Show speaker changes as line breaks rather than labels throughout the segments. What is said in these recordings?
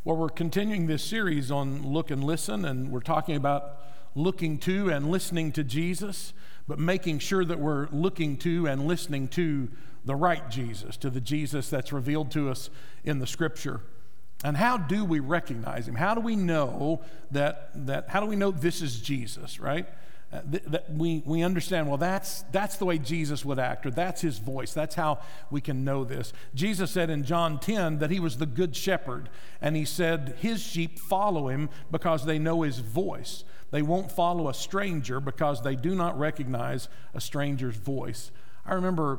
Well, we're continuing this series on Look and Listen, and we're talking about looking to and listening to Jesus, but making sure that we're looking to and listening to the right Jesus, to the Jesus that's revealed to us in the Scripture. And how do we recognize him? How do we know how do we know this is Jesus, right? That we understand, well, that's the way Jesus would act, or that's his voice. That's how we can know this. Jesus said in John 10 that he was the good shepherd, and he said his sheep follow him because they know his voice. They won't follow a stranger because they do not recognize a stranger's voice. I remember,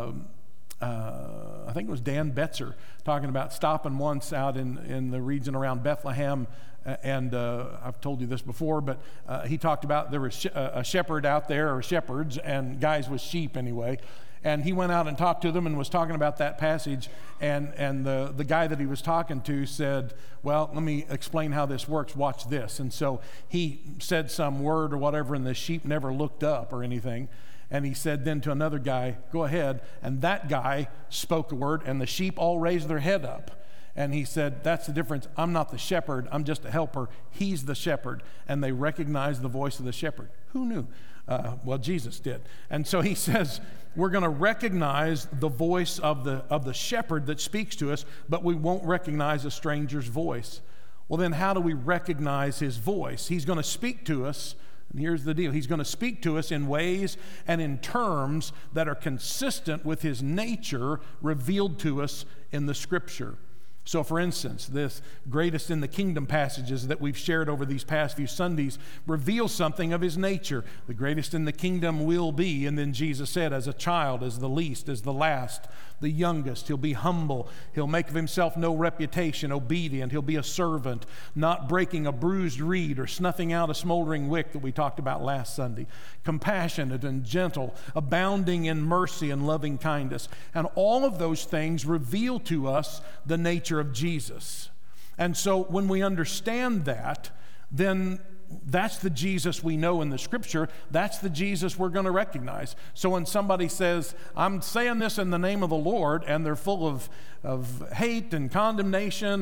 I think it was Dan Betzer talking about stopping once out in the region around Bethlehem, and I've told you this before, but he talked about there was a shepherd out there, or shepherds, and guys with sheep anyway, and he went out and talked to them and was talking about that passage, and the guy that he was talking to said, well, let me explain how this works, watch this. And so he said some word or whatever, and the sheep never looked up or anything. And he said then to another guy, go ahead. And that guy spoke a word, and the sheep all raised their head up. And he said, that's the difference. I'm not the shepherd. I'm just a helper. He's the shepherd. And they recognized the voice of the shepherd. Who knew? Well, Jesus did. And so he says, we're going to recognize the voice of the shepherd that speaks to us, but we won't recognize a stranger's voice. Well, then how do we recognize his voice? He's going to speak to us. And here's the deal. He's going to speak to us in ways and in terms that are consistent with his nature revealed to us in the Scripture. So, for instance, this greatest in the kingdom passages that we've shared over these past few Sundays reveal something of his nature. The greatest in the kingdom will be, and then Jesus said, as a child, as the least, as the last, the youngest. He'll be humble. He'll make of himself no reputation, obedient. He'll be a servant, not breaking a bruised reed or snuffing out a smoldering wick that we talked about last Sunday. Compassionate and gentle, abounding in mercy and loving kindness. And all of those things reveal to us the nature of Jesus. And so when we understand that, then that's the Jesus we know in the Scripture. That's the Jesus we're going to recognize. So when somebody says, I'm saying this in the name of the Lord, and they're full of hate and condemnation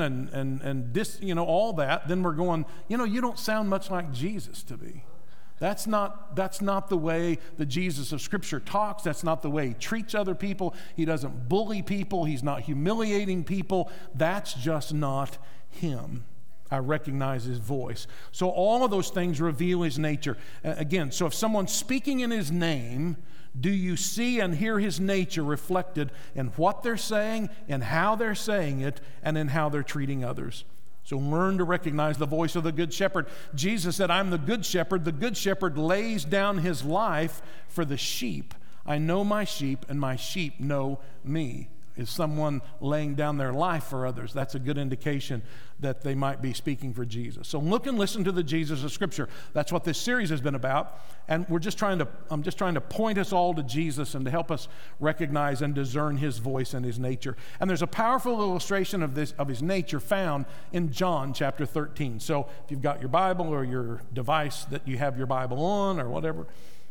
and all that, then we're going, you don't sound much like Jesus to me. That's not the way the Jesus of Scripture talks. That's not the way he treats other people. He doesn't bully people. He's not humiliating people. That's just not him. I recognize his voice. So all of those things reveal his nature. Again, so if someone's speaking in his name, do you see and hear his nature reflected in what they're saying, in how they're saying it, and in how they're treating others? So learn to recognize the voice of the Good Shepherd. Jesus said, I'm the Good Shepherd. The Good Shepherd lays down his life for the sheep. I know my sheep, and my sheep know me. Is someone laying down their life for others? That's a good indication that they might be speaking for Jesus. So look and listen to the Jesus of Scripture. That's what this series has been about. And I'm just trying to point us all to Jesus and to help us recognize and discern his voice and his nature. And there's a powerful illustration of his nature found in John chapter 13. So if you've got your Bible or your device that you have your Bible on or whatever,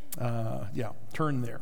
turn there.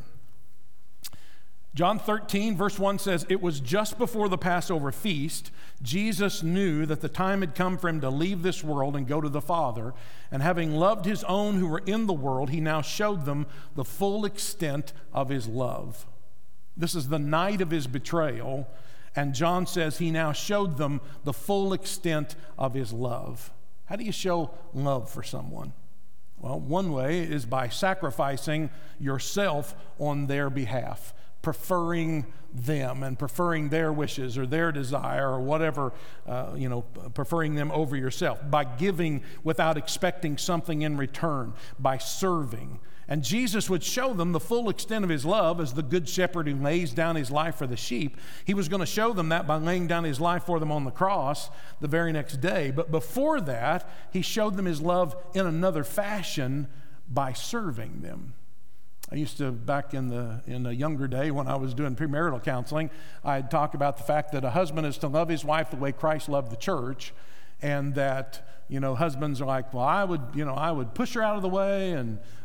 John 13, verse 1 says, it was just before the Passover feast. Jesus knew that the time had come for him to leave this world and go to the Father. And having loved his own who were in the world, he now showed them the full extent of his love. This is the night of his betrayal. And John says he now showed them the full extent of his love. How do you show love for someone? Well, one way is by sacrificing yourself on their behalf. Preferring them and preferring their wishes or their desire or whatever, preferring them over yourself, by giving without expecting something in return, by serving. And Jesus would show them the full extent of his love as the good shepherd who lays down his life for the sheep. He was going to show them that by laying down his life for them on the cross the very next day. But before that, he showed them his love in another fashion by serving them. I used to, back in a younger day when I was doing premarital counseling, I'd talk about the fact that a husband is to love his wife the way Christ loved the church, and that, husbands are like, well, I would push her out of the way and,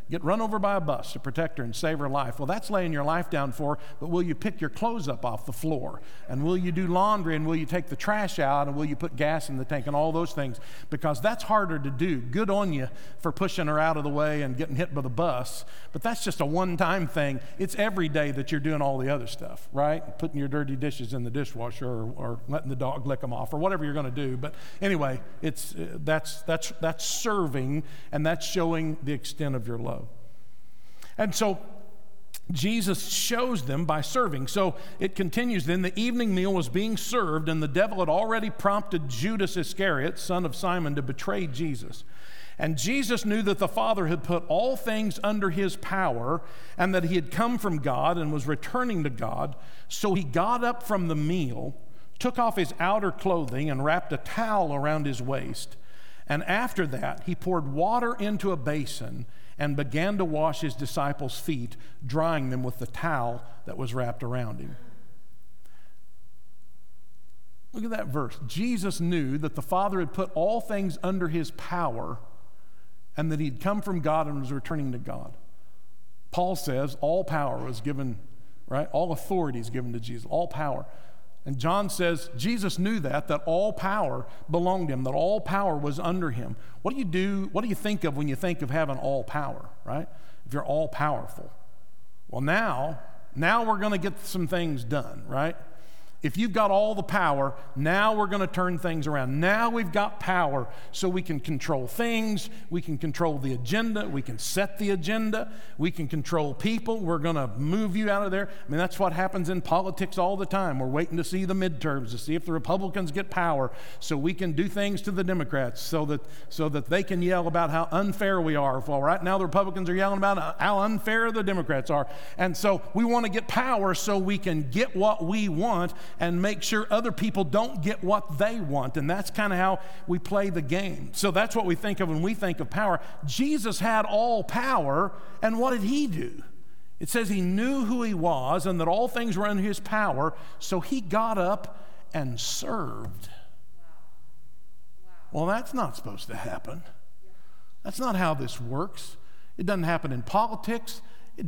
get run over by a bus to protect her and save her life. Well, that's laying your life down for her, but will you pick your clothes up off the floor? And will you do laundry, and will you take the trash out, and will you put gas in the tank, and all those things? Because that's harder to do. Good on you for pushing her out of the way and getting hit by the bus, but that's just a one-time thing. It's every day that you're doing all the other stuff, right? Putting your dirty dishes in the dishwasher, or letting the dog lick them off, or whatever you're going to do. But anyway, that's serving, and that's showing the extent of your love. And so Jesus shows them by serving. So it continues then, the evening meal was being served, and the devil had already prompted Judas Iscariot, son of Simon, to betray Jesus. And Jesus knew that the Father had put all things under his power, and that he had come from God and was returning to God. So he got up from the meal, took off his outer clothing, and wrapped a towel around his waist. And after that, he poured water into a basin and began to wash his disciples' feet, drying them with the towel that was wrapped around him. Look at that verse. Jesus knew that the Father had put all things under his power, and that he'd come from God and was returning to God. Paul says all power was given, right? All authority is given to Jesus, all power. And John says Jesus knew that all power belonged to him, that all power was under him. What do you do? What do you think of when you think of having all power, right? If you're all powerful. Well, now we're going to get some things done, right? If you've got all the power, now we're going to turn things around. Now we've got power so we can control things, we can control the agenda, we can set the agenda, we can control people. We're going to move you out of there. I mean, that's what happens in politics all the time. We're waiting to see the midterms, to see if the Republicans get power so we can do things to the Democrats so that they can yell about how unfair we are. Well, right now the Republicans are yelling about how unfair the Democrats are. And so we want to get power so we can get what we want and make sure other people don't get what they want. And that's kind of how we play the game. So that's what we think of when we think of power. Jesus had all power, and what did he do? It says he knew who he was and that all things were under his power, so he got up and served. Well, that's not supposed to happen. That's not how this works. It doesn't happen in politics.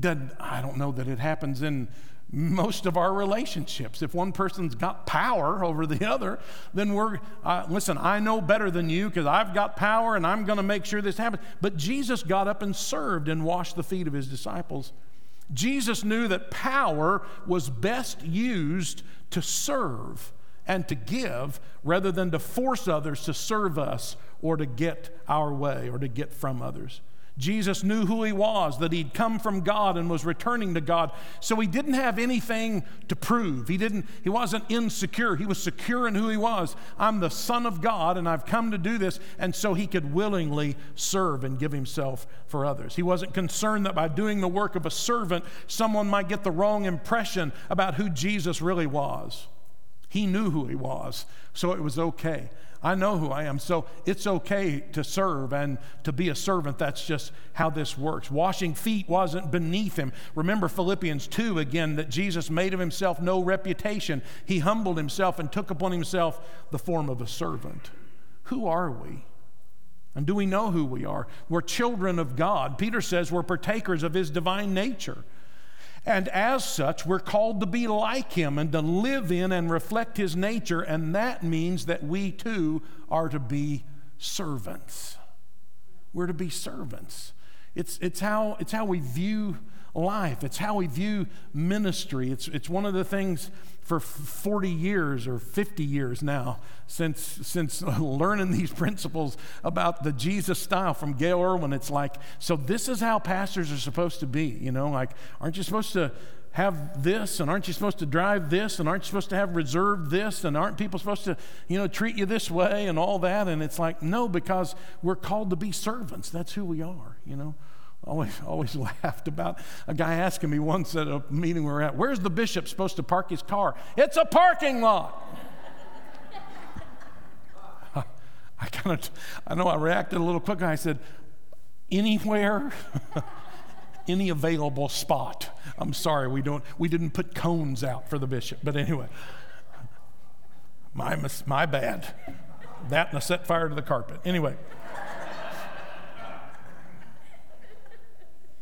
I don't know that it happens in most of our relationships. If one person's got power over the other, then listen, I know better than you because I've got power and I'm going to make sure this happens. But Jesus got up and served and washed the feet of his disciples. Jesus knew that power was best used to serve and to give rather than to force others to serve us or to get our way or to get from others. Jesus knew who he was, that he'd come from God and was returning to God. So he didn't have anything to prove. He wasn't insecure. He was secure in who he was. I'm the Son of God and I've come to do this. And so he could willingly serve and give himself for others. He wasn't concerned that by doing the work of a servant, someone might get the wrong impression about who Jesus really was. He knew who he was, so it was okay. I know who I am, so it's okay to serve and to be a servant. That's just how this works. Washing feet wasn't beneath him. Remember Philippians 2 again, that Jesus made of himself no reputation. He humbled himself and took upon himself the form of a servant. Who are we? And do we know who we are? We're children of God. Peter says we're partakers of his divine nature. And as such, we're called to be like him and to live in and reflect his nature, and that means that we too are to be servants. We're to be servants. It's how we view life. It's how we view ministry. It's one of the things for 40 years or 50 years now since learning these principles about the Jesus style from Gail Irwin. It's like, so this is how pastors are supposed to be, like, aren't you supposed to have this, and aren't you supposed to drive this, and aren't you supposed to have reserved this, and aren't people supposed to, treat you this way and all that? And it's like, no, because we're called to be servants. That's who we are, Always laughed about a guy asking me once at a meeting we were at, where's the bishop supposed to park his car? It's a parking lot. I know I reacted a little quick. I said, anywhere, any available spot. I'm sorry, we didn't put cones out for the bishop. But anyway, my bad. That and I set fire to the carpet. Anyway.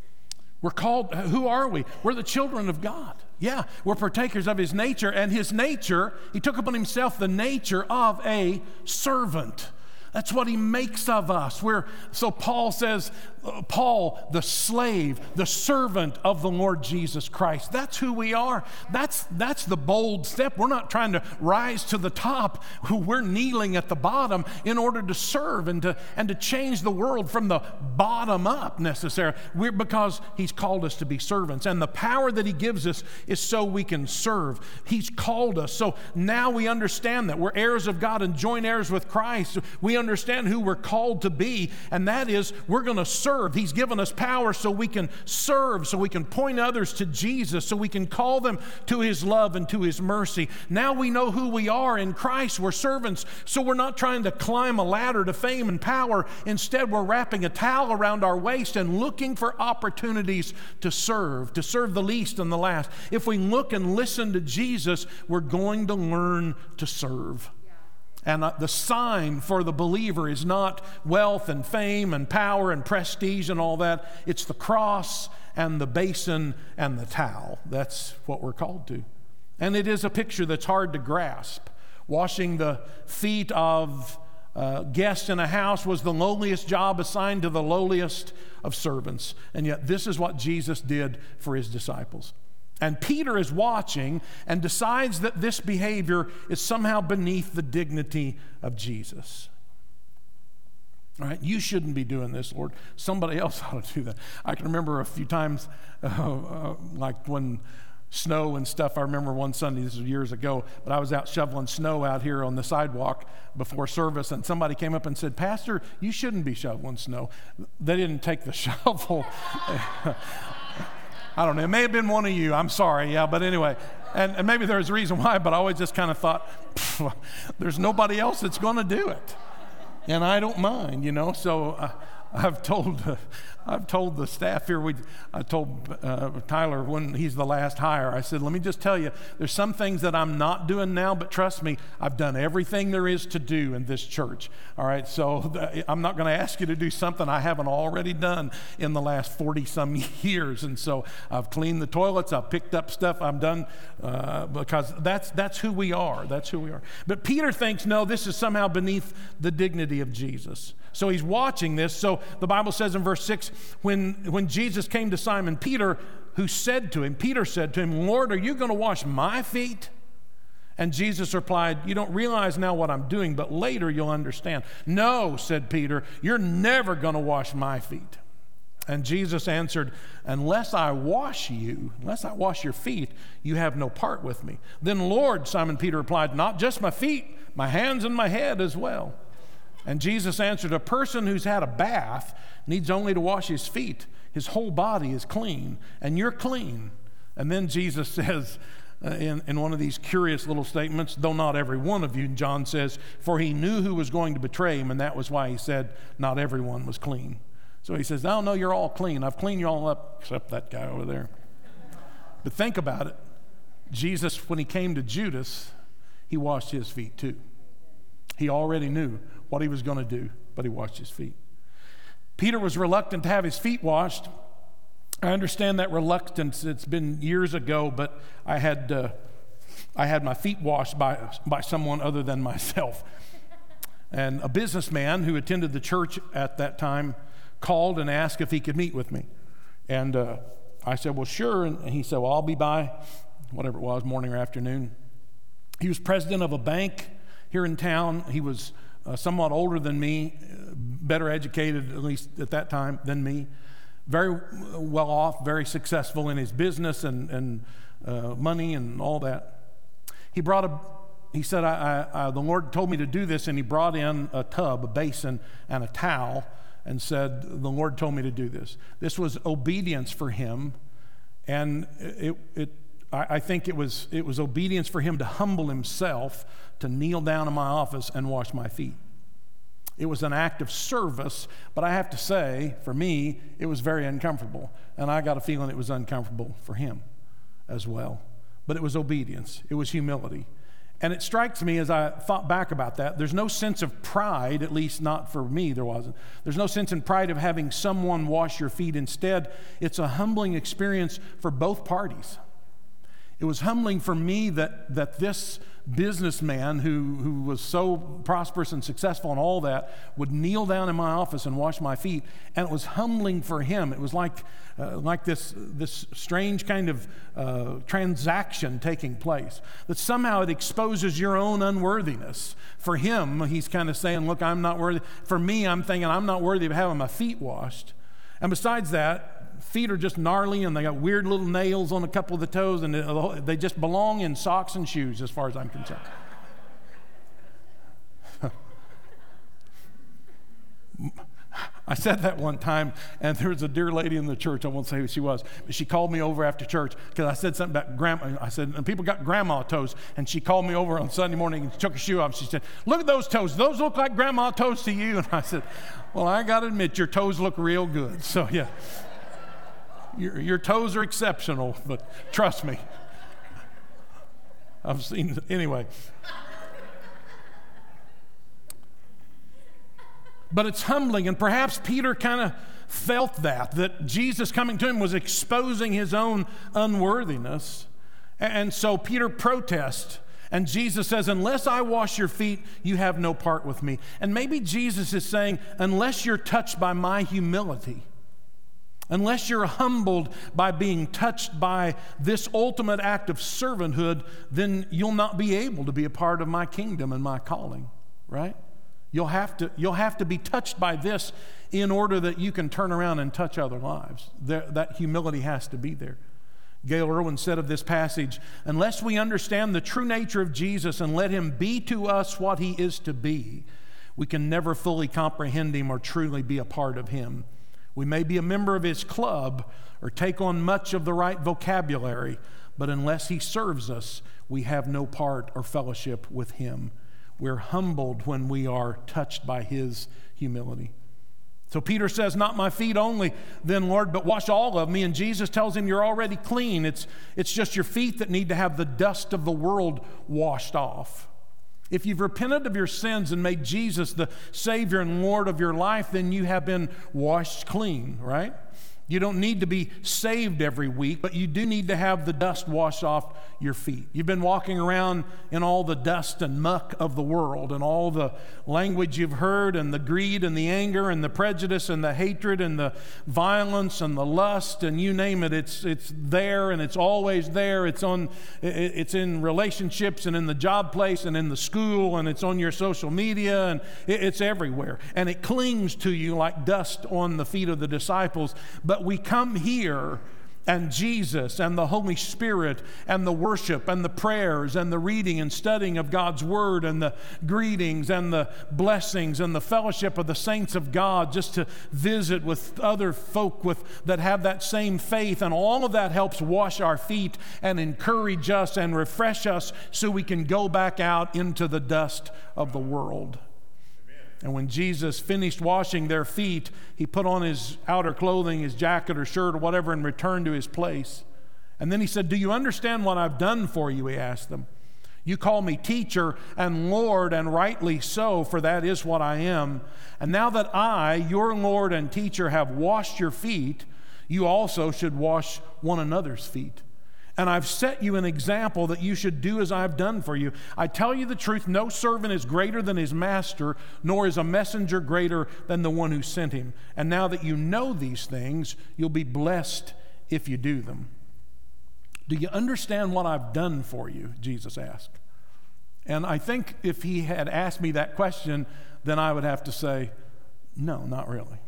We're called, who are we? We're the children of God. Yeah, we're partakers of his nature, and his nature, he took upon himself the nature of a servant. That's what he makes of us. So Paul says, Paul, the slave, the servant of the Lord Jesus Christ. That's who we are. That's the bold step. We're not trying to rise to the top. We're kneeling at the bottom in order to serve and to change the world from the bottom up necessarily. Because he's called us to be servants. And the power that he gives us is so we can serve. He's called us. So now we understand that we're heirs of God and joint heirs with Christ. We understand who we're called to be, and that is we're going to serve. He's given us power so we can serve, so we can point others to Jesus, so we can call them to his love and to his mercy. Now we know who we are in Christ. We're servants, so we're not trying to climb a ladder to fame and power. Instead, we're wrapping a towel around our waist and looking for opportunities to serve the least and the last. If we look and listen to Jesus, we're going to learn to serve. And the sign for the believer is not wealth and fame and power and prestige and all that. It's the cross and the basin and the towel. That's what we're called to. And it is a picture that's hard to grasp. Washing the feet of guests in a house was the lowliest job assigned to the lowliest of servants. And yet this is what Jesus did for his disciples. And Peter is watching and decides that this behavior is somehow beneath the dignity of Jesus. All right, you shouldn't be doing this, Lord. Somebody else ought to do that. I can remember a few times, like when snow and stuff. I remember one Sunday, this was years ago, but I was out shoveling snow out here on the sidewalk before service, and somebody came up and said, "Pastor, you shouldn't be shoveling snow." They didn't take the shovel. I don't know. It may have been one of you. I'm sorry. Yeah, but anyway. And maybe there's a reason why, but I always just kind of thought, there's nobody else that's going to do it. And I don't mind, So I've told the staff here, I told Tyler when he's the last hire, I said, let me just tell you, there's some things that I'm not doing now, but trust me, I've done everything there is to do in this church. All right, so I'm not going to ask you to do something I haven't already done in the last 40-some years. And so I've cleaned the toilets, I've picked up stuff, I'm done, because that's who we are. That's who we are. But Peter thinks, no, this is somehow beneath the dignity of Jesus. So he's watching this. So the Bible says in verse 6, when Jesus came to Simon Peter, Peter said to him, "Lord, are you going to wash my feet?" And Jesus replied, "You don't realize now what I'm doing, but later you'll understand." "No," said Peter, "you're never going to wash my feet." And Jesus answered, unless I wash your feet, you have no part with me." "Then, Lord," Simon Peter replied, "not just my feet, my hands and my head as well." And Jesus answered, "A person who's had a bath needs only to wash his feet. His whole body is clean, and you're clean." And then Jesus says in one of these curious little statements, "Though not every one of you," John says, "for he knew who was going to betray him," and that was why he said not everyone was clean. So he says, "Oh, no, you're all clean. I've cleaned you all up, except that guy over there." But think about it. Jesus, when he came to Judas, he washed his feet too. He already knew what he was going to do, but he washed his feet. Peter was reluctant to have his feet washed. I understand that reluctance. It's been years ago, but I had my feet washed by someone other than myself. And a businessman who attended the church at that time called and asked if he could meet with me. And I said, well, sure. And he said, well, I'll be by, whatever it was, morning or afternoon. He was president of a bank here in town. He was somewhat older than me, better educated, at least at that time, than me. Very well off, very successful in his business and money and all that. He said, the Lord told me to do this, and he brought in a tub, a basin, and a towel, and said, the Lord told me to do this. This was obedience for him, and I think it was obedience for him to humble himself, to kneel down in my office and wash my feet. It was an act of service, but I have to say, for me, it was very uncomfortable, and I got a feeling it was uncomfortable for him as well. But it was obedience. It was humility. And it strikes me as I thought back about that, there's no sense of pride, at least not for me, there wasn't. There's no sense in pride of having someone wash your feet. Instead, it's a humbling experience for both parties. It was humbling for me that this businessman who was so prosperous and successful and all that would kneel down in my office and wash my feet. And it was humbling for him. It was like this strange kind of transaction taking place. That somehow it exposes your own unworthiness. For him, he's kind of saying, look, I'm not worthy. For me, I'm thinking I'm not worthy of having my feet washed. And besides that, feet are just gnarly and they got weird little nails on a couple of the toes, and they just belong in socks and shoes as far as I'm concerned. I said that one time, and there was a dear lady in the church, I won't say who she was, but she called me over after church because I said something about grandma. I said, and people got grandma toes, and she called me over on Sunday morning and took her shoe off. She said, look at those toes. Those look like grandma toes to you. And I said, well, I got to admit, your toes look real good. So, yeah. Your toes are exceptional, but trust me. I've seen, anyway. But it's humbling, and perhaps Peter kind of felt that Jesus coming to him was exposing his own unworthiness. And so Peter protests, and Jesus says, unless I wash your feet, you have no part with me. And maybe Jesus is saying, unless you're touched by my humility, unless you're humbled by being touched by this ultimate act of servanthood, then you'll not be able to be a part of my kingdom and my calling, right? You'll have to be touched by this in order that you can turn around and touch other lives. That humility has to be there. Gail Irwin said of this passage, unless we understand the true nature of Jesus and let him be to us what he is to be, we can never fully comprehend him or truly be a part of him. We may be a member of his club or take on much of the right vocabulary, but unless he serves us, we have no part or fellowship with him. We're humbled when we are touched by his humility. So Peter says, not my feet only, then, Lord, but wash all of me. And Jesus tells him, you're already clean. It's just your feet that need to have the dust of the world washed off. If you've repented of your sins and made Jesus the Savior and Lord of your life, then you have been washed clean, right? You don't need to be saved every week, but you do need to have the dust washed off your feet. You've been walking around in all the dust and muck of the world and all the language you've heard and the greed and the anger and the prejudice and the hatred and the violence and the lust and you name it. It's there and it's always there. It's in relationships and in the job place and in the school and it's on your social media and it's everywhere. And it clings to you like dust on the feet of the disciples. But we come here and Jesus and the Holy Spirit and the worship and the prayers and the reading and studying of God's Word and the greetings and the blessings and the fellowship of the saints of God, just to visit with other folk that have that same faith, and all of that helps wash our feet and encourage us and refresh us so we can go back out into the dust of the world. And when Jesus finished washing their feet, he put on his outer clothing, his jacket or shirt or whatever, and returned to his place. And then he said, do you understand what I've done for you? He asked them. You call me teacher and Lord, and rightly so, for that is what I am. And now that I, your Lord and teacher, have washed your feet, you also should wash one another's feet. And I've set you an example that you should do as I've done for you. I tell you the truth, no servant is greater than his master, nor is a messenger greater than the one who sent him. And now that you know these things, you'll be blessed if you do them. Do you understand what I've done for you? Jesus asked. And I think if he had asked me that question, then I would have to say, no, not really.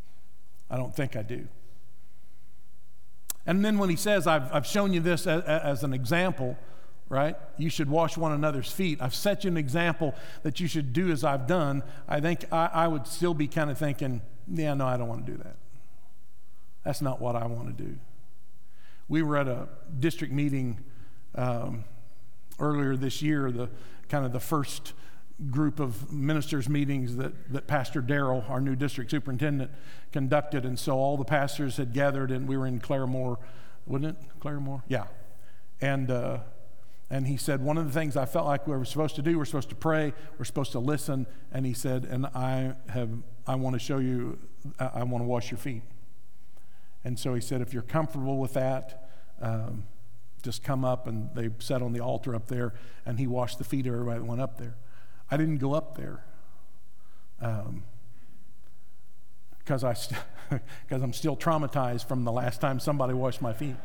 I don't think I do. And then when he says, I've shown you this as an example, right? You should wash one another's feet. I've set you an example that you should do as I've done. I think I would still be kind of thinking, yeah, no, I don't want to do that. That's not what I want to do. We were at a district meeting earlier this year, the first group of ministers meetings that Pastor Darrell, our new district superintendent, conducted. And so all the pastors had gathered, and we were in Claremore, wasn't it? Claremore? Yeah. And And he said, one of the things I felt like we were supposed to do, we're supposed to pray, we're supposed to listen. And he said, and I want to show you, I want to wash your feet. And so he said, if you're comfortable with that, just come up. And they sat on the altar up there, and he washed the feet of everybody that went up there. I didn't go up there because I'm still traumatized from the last time somebody washed my feet.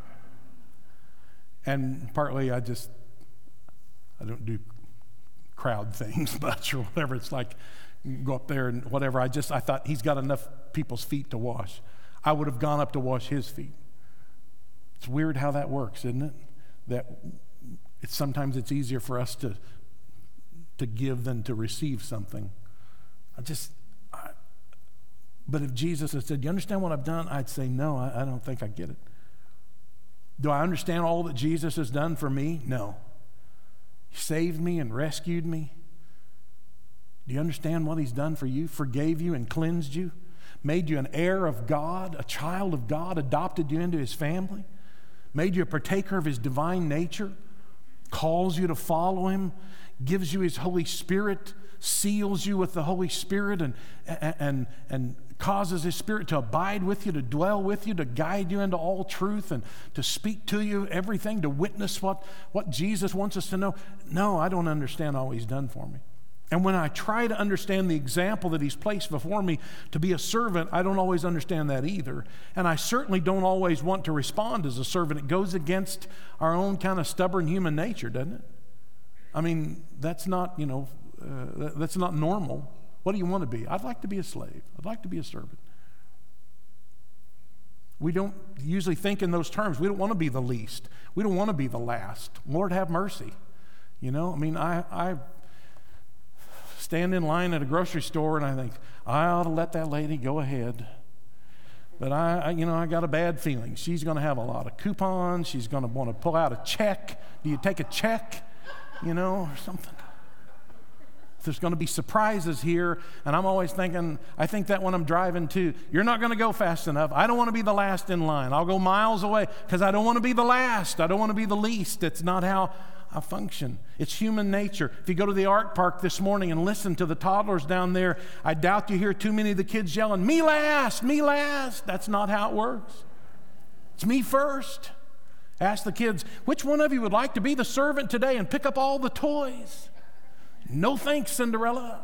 And partly I don't do crowd things much or whatever. It's like go up there and whatever. I thought he's got enough people's feet to wash. I would have gone up to wash his feet. It's weird how that works, isn't it? That sometimes it's easier for us to give than to receive something. But if Jesus had said, "Do you understand what I've done?" I'd say, "No, I don't think I get it." Do I understand all that Jesus has done for me? No. He saved me and rescued me. Do you understand what he's done for you? Forgave you and cleansed you, made you an heir of God, a child of God, adopted you into his family, made you a partaker of his divine nature, calls you to follow him, gives you his Holy Spirit, seals you with the Holy Spirit, and causes his Spirit to abide with you, to dwell with you, to guide you into all truth, and to speak to you everything, to witness what Jesus wants us to know. No, I don't understand all he's done for me. And when I try to understand the example that he's placed before me to be a servant, I don't always understand that either. And I certainly don't always want to respond as a servant. It goes against our own kind of stubborn human nature, doesn't it? I mean, that's not normal. What do you want to be? I'd like to be a slave. I'd like to be a servant. We don't usually think in those terms. We don't want to be the least. We don't want to be the last. Lord, have mercy. I stand in line at a grocery store and I think, I ought to let that lady go ahead. But I got a bad feeling. She's going to have a lot of coupons. She's going to want to pull out a check. Do you take a check? Or something. There's going to be surprises here, and I'm always thinking, I think that when I'm driving too, you're not going to go fast enough. I don't want to be the last in line. I'll go miles away because I don't want to be the last. I don't want to be the least. It's not how I function. It's human nature. If you go to the art park this morning and listen to the toddlers down there, I doubt you hear too many of the kids yelling, "Me last, me last." That's not how it works. It's me first. Ask the kids, which one of you would like to be the servant today and pick up all the toys? No thanks, Cinderella.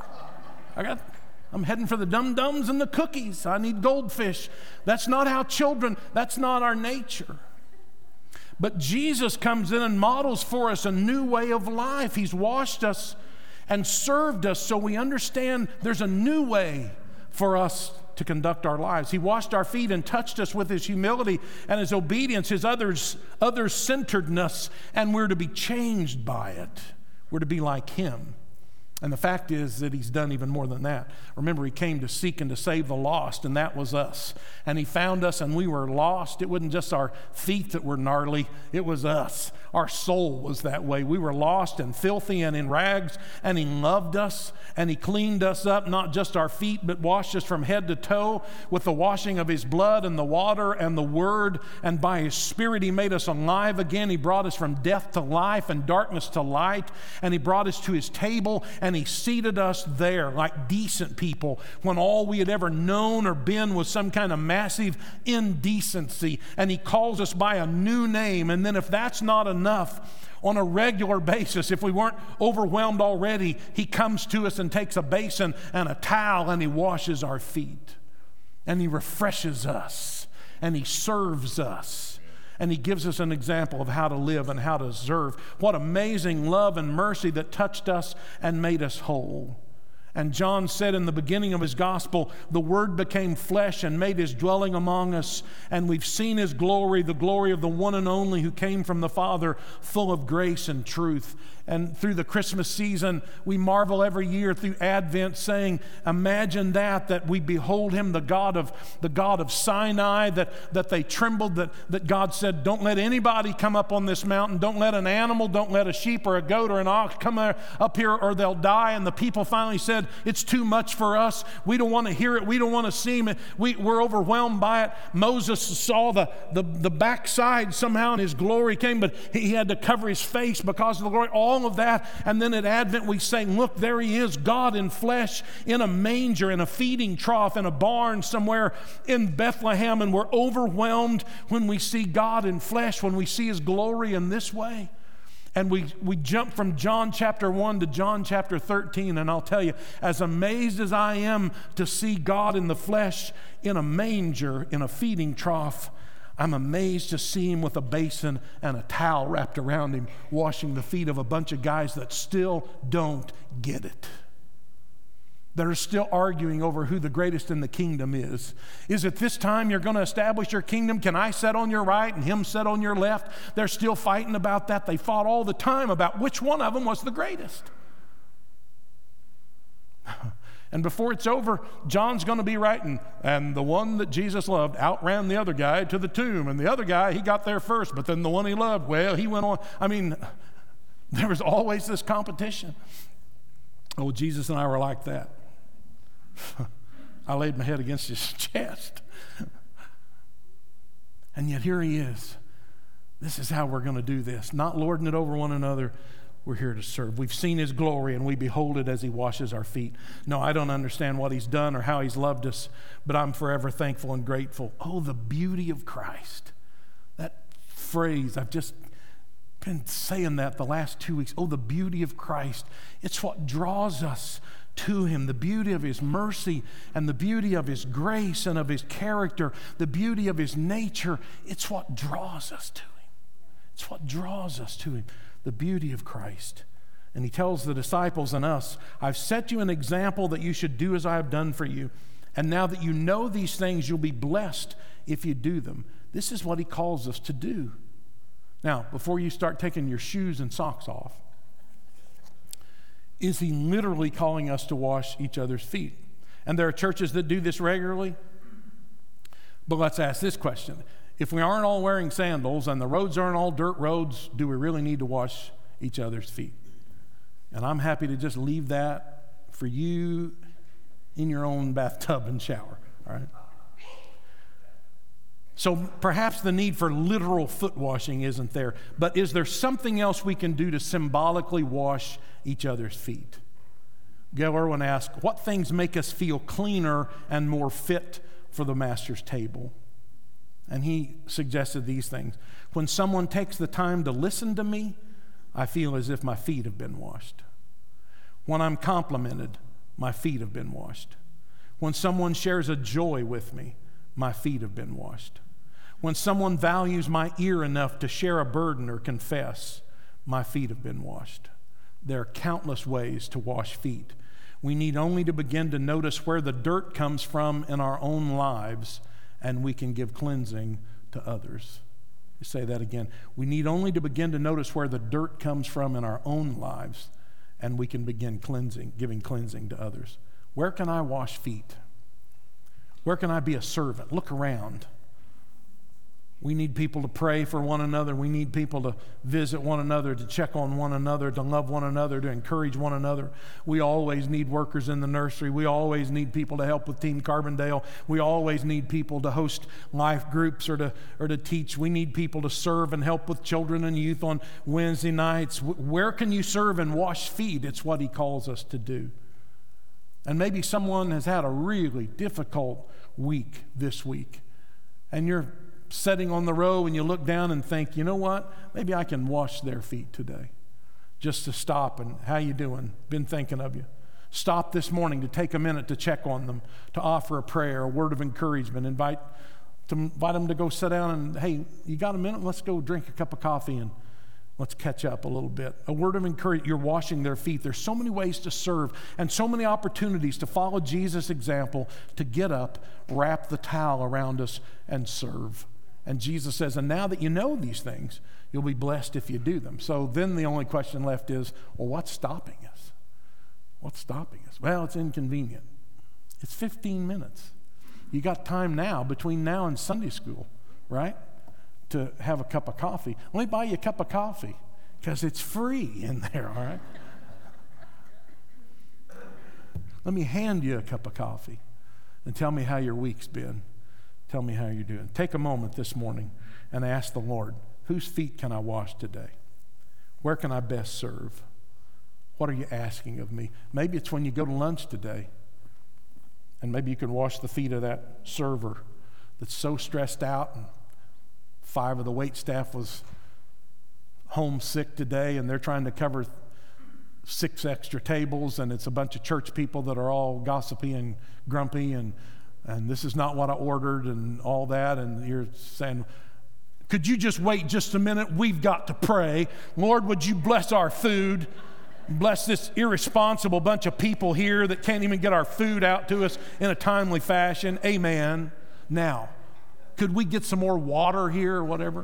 I'm heading for the dum-dums and the cookies. I need goldfish. That's not how children, that's not our nature. But Jesus comes in and models for us a new way of life. He's washed us and served us so we understand there's a new way for us to conduct our lives. He washed our feet and touched us with his humility and his obedience, his other-centeredness, and we're to be changed by it. We're to be like him. And the fact is that he's done even more than that. Remember, he came to seek and to save the lost, and that was us. And he found us, and we were lost. It wasn't just our feet that were gnarly. It was us. Our soul was that way. We were lost and filthy and in rags, and he loved us, and he cleaned us up, not just our feet, but washed us from head to toe with the washing of his blood and the water and the word. And by his Spirit, he made us alive again. He brought us from death to life and darkness to light, and he brought us to his table, and he seated us there like decent people when all we had ever known or been was some kind of massive indecency. And he calls us by a new name. And then if that's not enough, on a regular basis, if we weren't overwhelmed already, he comes to us and takes a basin and a towel and he washes our feet. And he refreshes us and he serves us. And he gives us an example of how to live and how to serve. What amazing love and mercy that touched us and made us whole. And John said in the beginning of his gospel, the Word became flesh and made his dwelling among us, and we've seen his glory, the glory of the one and only who came from the Father, full of grace and truth. and through the Christmas season, we marvel every year through Advent saying, imagine that we behold him, the God of Sinai, that they trembled, that God said, don't let anybody come up on this mountain. Don't let an animal, don't let a sheep or a goat or an ox come up here or they'll die. And the people finally said, it's too much for us. We don't want to hear it. We don't want to see him. We're overwhelmed by it. Moses saw the backside somehow and his glory came, but he had to cover his face because of the glory, all of that. And then at Advent we say, look, there he is, God in flesh, in a manger, in a feeding trough, in a barn somewhere in Bethlehem. And we're overwhelmed when we see God in flesh, when we see his glory in this way. And we jump from John chapter 1 to John chapter 13, and I'll tell you, as amazed as I am to see God in the flesh in a manger, in a feeding trough, I'm amazed to see him with a basin and a towel wrapped around him, washing the feet of a bunch of guys that still don't get it. That are still arguing over who the greatest in the kingdom is. Is it this time you're going to establish your kingdom? Can I sit on your right and him sit on your left? They're still fighting about that. They fought all the time about which one of them was the greatest. And before it's over, John's going to be writing, and the one that Jesus loved outran the other guy to the tomb, and the other guy, he got there first, but then the one he loved, well, he went on. I mean, there was always this competition. Oh, Jesus and I were like that. I laid my head against his chest. And yet here he is. This is how we're going to do this. Not lording it over one another. We're here to serve. We've seen his glory and we behold it as he washes our feet. No, I don't understand what he's done or how he's loved us, but I'm forever thankful and grateful. Oh, the beauty of Christ. That phrase, I've just been saying that the last 2 weeks. Oh, the beauty of Christ. It's what draws us to him, the beauty of his mercy and the beauty of his grace and of his character, the beauty of his nature. It's what draws us to him. It's what draws us to him, the beauty of Christ. And he tells the disciples and us, I've set you an example that you should do as I have done for you. And now that you know these things, you'll be blessed if you do them. This is what he calls us to do. Now, before you start taking your shoes and socks off, is he literally calling us to wash each other's feet? And there are churches that do this regularly. But let's ask this question. If we aren't all wearing sandals and the roads aren't all dirt roads, do we really need to wash each other's feet? And I'm happy to just leave that for you in your own bathtub and shower, all right? So perhaps the need for literal foot washing isn't there, but is there something else we can do to symbolically wash each other's feet? Gail Irwin asked, what things make us feel cleaner and more fit for the Master's table? And he suggested these things. When someone takes the time to listen to me, I feel as if my feet have been washed. When I'm complimented, my feet have been washed. When someone shares a joy with me, my feet have been washed. When someone values my ear enough to share a burden or confess, my feet have been washed. There are countless ways to wash feet. We need only to begin to notice where the dirt comes from in our own lives, and we can give cleansing to others. I say that again. We need only to begin to notice where the dirt comes from in our own lives, and we can begin giving cleansing to others. Where can I wash feet? Where can I be a servant? Look around. We need people to pray for one another. We need people to visit one another, to check on one another, to love one another, to encourage one another. We always need workers in the nursery. We always need people to help with Team Carbondale. We always need people to host life groups or to teach. We need people to serve and help with children and youth on Wednesday nights. Where can you serve and wash feet? It's what he calls us to do. And maybe someone has had a really difficult week this week, and you're sitting on the row and you look down and think, you know what? Maybe I can wash their feet today. Just to stop and, how you doing? Been thinking of you. Stop this morning to take a minute to check on them, to offer a prayer, a word of encouragement, invite them to go sit down and, hey, you got a minute? Let's go drink a cup of coffee and let's catch up a little bit. A word of encouragement. You're washing their feet. There's so many ways to serve and so many opportunities to follow Jesus' example, to get up, wrap the towel around us, and serve. And Jesus says, and now that you know these things, You'll be blessed if you do them. So then the only question left is, well, what's stopping us? What's stopping us? Well, it's inconvenient. It's 15 minutes. You got time now, between now and Sunday school, right, to have a cup of coffee. Let me buy you a cup of coffee, because it's free in there, all right? Let me hand you a cup of coffee and tell me how your week's been. Tell me how you're doing. Take a moment this morning and ask the Lord, whose feet can I wash today? Where can I best serve? What are you asking of me? Maybe it's when you go to lunch today, and maybe you can wash the feet of that server that's so stressed out, and 5 of the wait staff was homesick today, and they're trying to cover 6 extra tables, and it's a bunch of church people that are all gossipy and grumpy, and this is not what I ordered, and all that, and you're saying, could you just wait just a minute? We've got to pray. Lord, would you bless our food? Bless this irresponsible bunch of people here that can't even get our food out to us in a timely fashion. Amen. Now, could we get some more water here or whatever?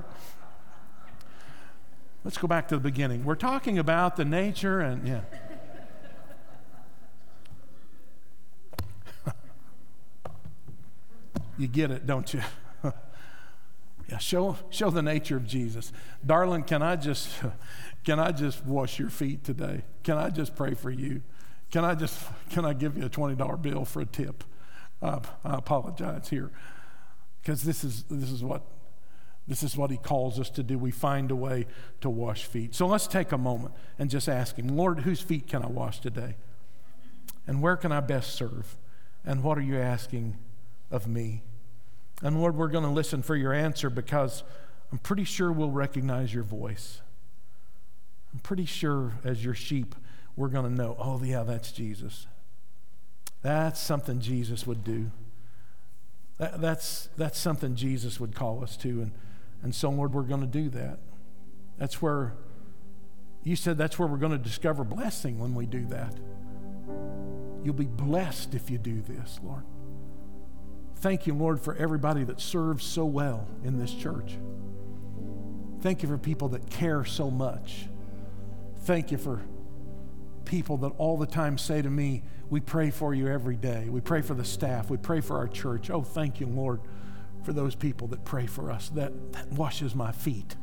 Let's go back to the beginning. We're talking about the nature and, yeah. You get it, don't you? Yeah, show the nature of Jesus. Darling, can I just wash your feet today? Can I just pray for you? Can I give you a $20 bill for a tip? I apologize here, because this is what he calls us to do. We find a way to wash feet. So let's take a moment and just ask him, Lord, whose feet can I wash today? And where can I best serve? And what are you asking of me? And Lord, we're going to listen for your answer, because I'm pretty sure we'll recognize your voice. I'm pretty sure as your sheep, we're going to know, oh yeah, that's Jesus. That's something Jesus would do. That's something Jesus would call us to. And so, Lord, we're going to do that. That's where, you said that's where we're going to discover blessing when we do that. You'll be blessed if you do this, Lord. Thank you, Lord, for everybody that serves so well in this church. Thank you for people that care so much. Thank you for people that all the time say to me, we pray for you every day. We pray for the staff. We pray for our church. Oh, thank you, Lord, for those people that pray for us. That washes my feet.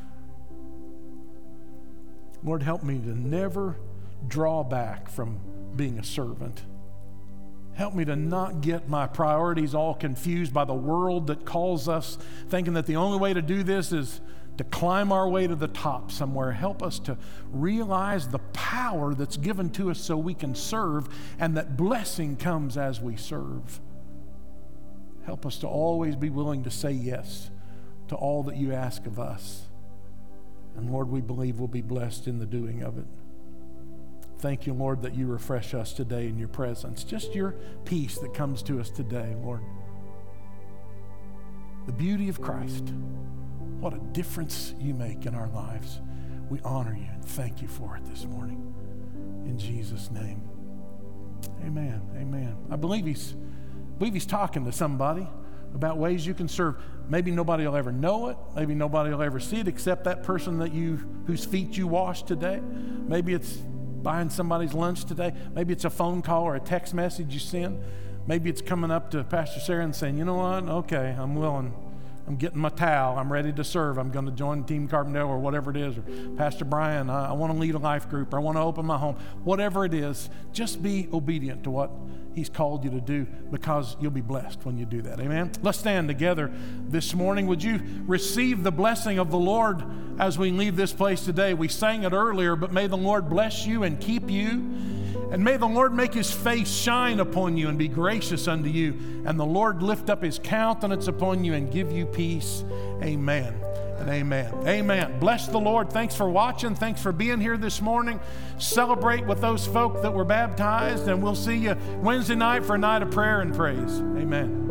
Lord, help me to never draw back from being a servant. Help me to not get my priorities all confused by the world that calls us, thinking that the only way to do this is to climb our way to the top somewhere. Help us to realize the power that's given to us so we can serve, and that blessing comes as we serve. Help us to always be willing to say yes to all that you ask of us. And Lord, we believe we'll be blessed in the doing of it. Thank you, Lord, that you refresh us today in your presence. Just your peace that comes to us today, Lord. The beauty of Christ. What a difference you make in our lives. We honor you and thank you for it this morning. In Jesus' name. Amen. Amen. I believe he's talking to somebody about ways you can serve. Maybe nobody will ever know it. Maybe nobody will ever see it except that person whose feet you washed today. Maybe it's buying somebody's lunch today. Maybe it's a phone call or a text message you send. Maybe it's coming up to Pastor Sarah and saying, you know what? Okay, I'm willing. I'm getting my towel. I'm ready to serve. I'm going to join Team Carbondale or whatever it is. Or Pastor Brian, I want to lead a life group. Or I want to open my home. Whatever it is, just be obedient to what he's called you to do, because you'll be blessed when you do that. Amen? Let's stand together this morning. Would you receive the blessing of the Lord as we leave this place today? We sang it earlier, but may the Lord bless you and keep you. And may the Lord make his face shine upon you and be gracious unto you. And the Lord lift up his countenance upon you and give you peace. Amen and amen. Amen. Bless the Lord. Thanks for watching. Thanks for being here this morning. Celebrate with those folk that were baptized. And we'll see you Wednesday night for a night of prayer and praise. Amen.